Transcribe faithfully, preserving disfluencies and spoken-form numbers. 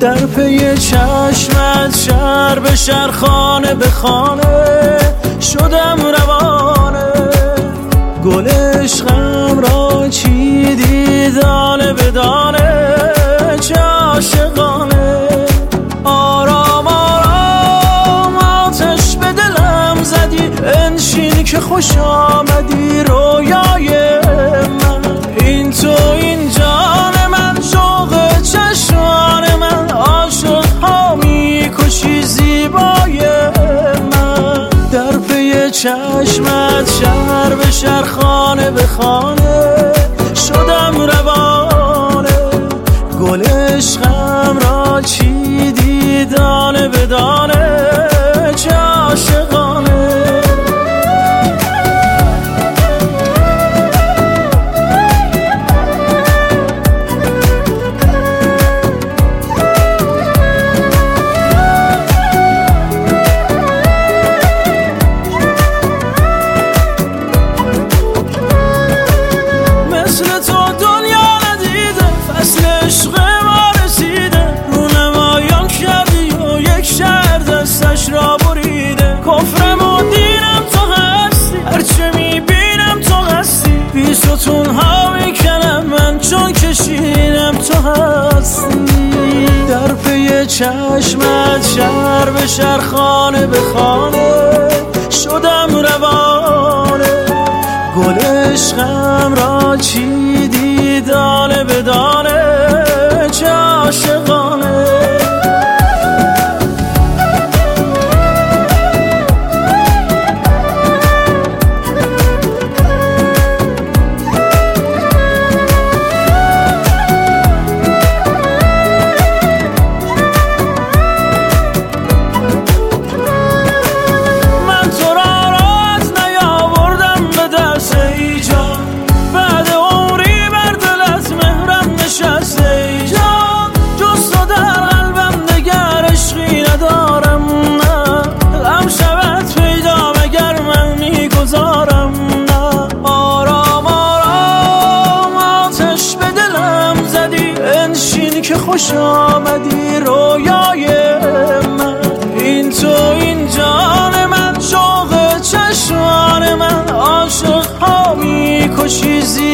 در پی چشمت شهر به شهر خانه به خانه شدم روانه، گل عشقم را چیدی دانه به دانه، چه عاشقانه. آرام آرام آتش به دلم زدی، انشین که خوش آمدی رویای من. این تو این جان من، شوق چشمان من، عاشق ها میکشی زیبای من. در پی چشمت شهر به شهر خانه به خانه شدم روانه، گل عشقم را چیدی دانه به دانه، چه عاشقانه. کفرم و دینم تو هستی، هرچه میبینم تو هستی، بی ستون ها میکنم من چون کشیدم تو هستی. در پی چشمت شهر به شهر خانه به خانه شدم روانه، گل عشقم را چیدی دانه به دانه، چه عاشقانه. که خوش آمدی رویای من. این تو این جان من، شوق چشمان من، عاشق ها میکشی زیبای